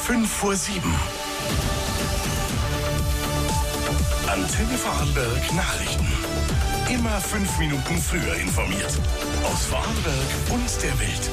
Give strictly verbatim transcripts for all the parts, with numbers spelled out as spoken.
fünf vor sieben. Antenne Vorarlberg Nachrichten. Immer fünf Minuten früher informiert. Aus Vorarlberg und der Welt.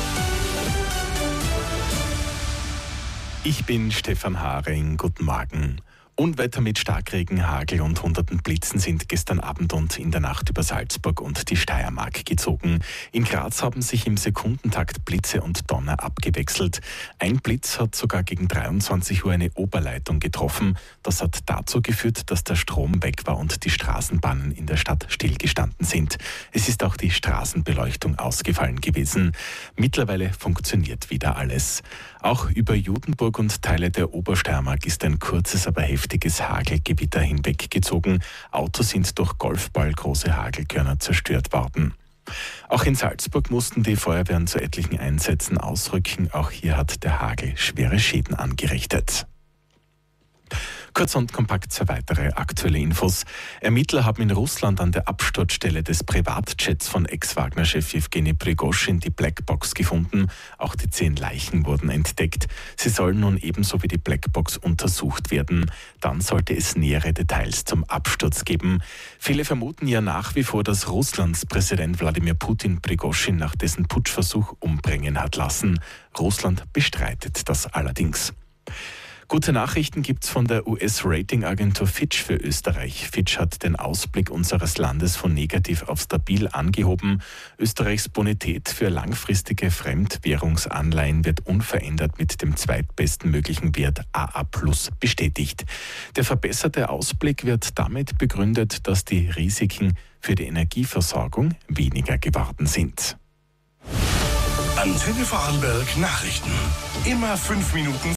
Ich bin Stefan Haring. Guten Morgen. Unwetter mit Starkregen, Hagel und hunderten Blitzen sind gestern Abend und in der Nacht über Salzburg und die Steiermark gezogen. In Graz haben sich im Sekundentakt Blitze und Donner abgewechselt. Ein Blitz hat sogar gegen dreiundzwanzig Uhr eine Oberleitung getroffen. Das hat dazu geführt, dass der Strom weg war und die Straßenbahnen in der Stadt stillgestanden sind. Es ist auch die Straßenbeleuchtung ausgefallen gewesen. Mittlerweile funktioniert wieder alles. Auch über Judenburg und Teile der Obersteiermark ist ein kurzes, aber heftiges Hagelgewitter hinweggezogen. Autos sind durch golfballgroße Hagelkörner zerstört worden. Auch in Salzburg mussten die Feuerwehren zu etlichen Einsätzen ausrücken. Auch hier hat der Hagel schwere Schäden angerichtet. Kurz und kompakt zwei weitere aktuelle Infos. Ermittler haben in Russland an der Absturzstelle des Privatjets von Ex-Wagner-Chef Jewgeni Prigoschin die Blackbox gefunden. Auch die zehn Leichen wurden entdeckt. Sie sollen nun ebenso wie die Blackbox untersucht werden. Dann sollte es nähere Details zum Absturz geben. Viele vermuten ja nach wie vor, dass Russlands Präsident Wladimir Putin Prigoschin nach dessen Putschversuch umbringen hat lassen. Russland bestreitet das allerdings. Gute Nachrichten gibt's von der U S-Ratingagentur Fitch für Österreich. Fitch hat den Ausblick unseres Landes von negativ auf stabil angehoben. Österreichs Bonität für langfristige Fremdwährungsanleihen wird unverändert mit dem zweitbesten möglichen Wert A A plus bestätigt. Der verbesserte Ausblick wird damit begründet, dass die Risiken für die Energieversorgung weniger geworden sind. Antenne Vorarlberg Nachrichten. Immer fünf Minuten